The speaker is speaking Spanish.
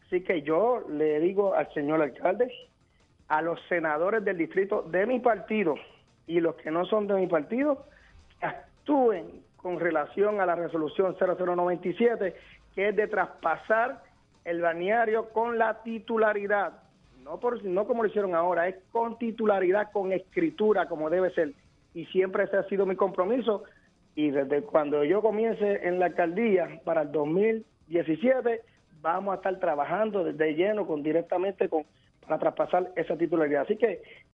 Así que yo le digo al señor alcalde, a los senadores del distrito de mi partido y los que no son de mi partido, que actúen con relación a la resolución 0097, que es de traspasar el balneario con la titularidad. No como lo hicieron ahora, es con titularidad, con escritura, como debe ser. Y siempre ese ha sido mi compromiso. Y desde cuando yo comience en la alcaldía para el 2017, vamos a estar trabajando de lleno, directamente para traspasar esa titularidad. Así que